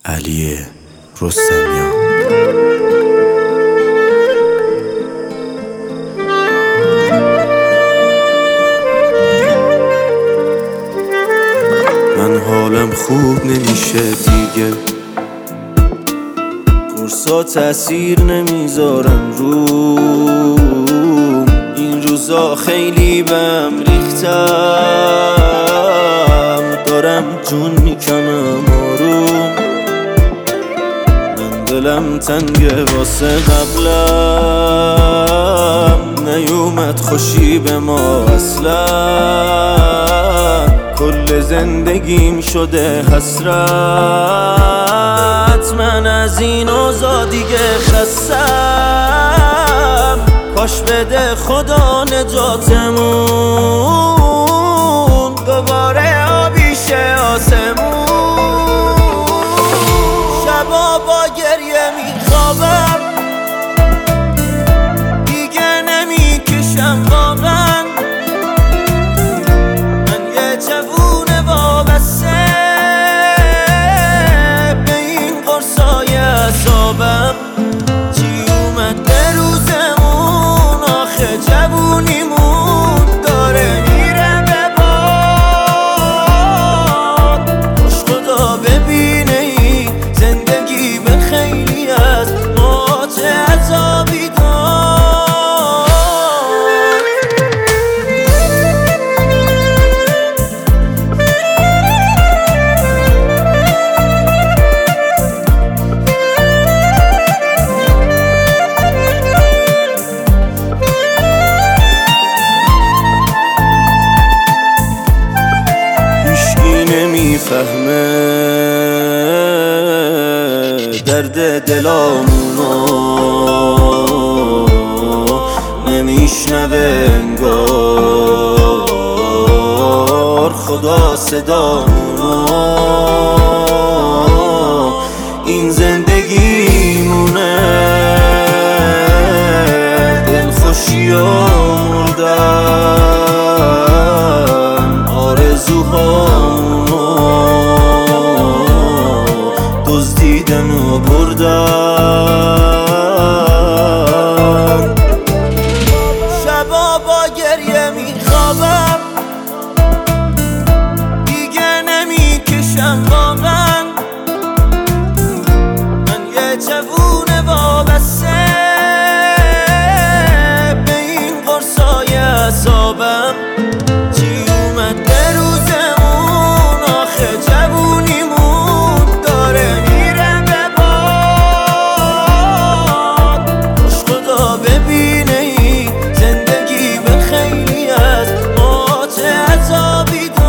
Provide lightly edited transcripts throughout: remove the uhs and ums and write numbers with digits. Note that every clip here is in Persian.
علی رستمیان. من حالم خوب نمیشه دیگه، قرصا تأثیر نمیذارن روم. این روزا خیلی بهم ریختم، دارم جون میکنم آروم. من دلم تنگه واسه قبلم، نیومد خوشی به ما اصلا. کل زندگیم شده حسرت، من از این اوضاع دیگه خستم. کاش بده خدا نجاتمون، دوباره آبی شه آسمون. شبا با گریه میخوابم، دیگه نمیکشم واقعا. من یه جوون وابسته به این قرصای اعصابم. چی اومد به روزمون، آخه جوونیمون داره میره به باد. خوش خدا ببینه ای زندگی به خیلی از ما چه عذابی داد. نمیفهمه درد دلامونو، نمیشنوه انگار خدا صدامونو. این زندگیمونه، دلخوشی و مردن، آرزوهامونو دزدیدن و بردن. شبا با گریه میخوابم، دیگه نمیکشم واقعا. من یه جوون وابسته به این قرصای اعصابم. چی اومد به روزمون، آخه جوونیمون داره میره به باد. خوش خدا ببینه ای زندگی به خیلی از ما چه عذابی داد.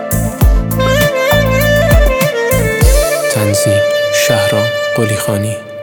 تنظیم شهرام قلیخانی.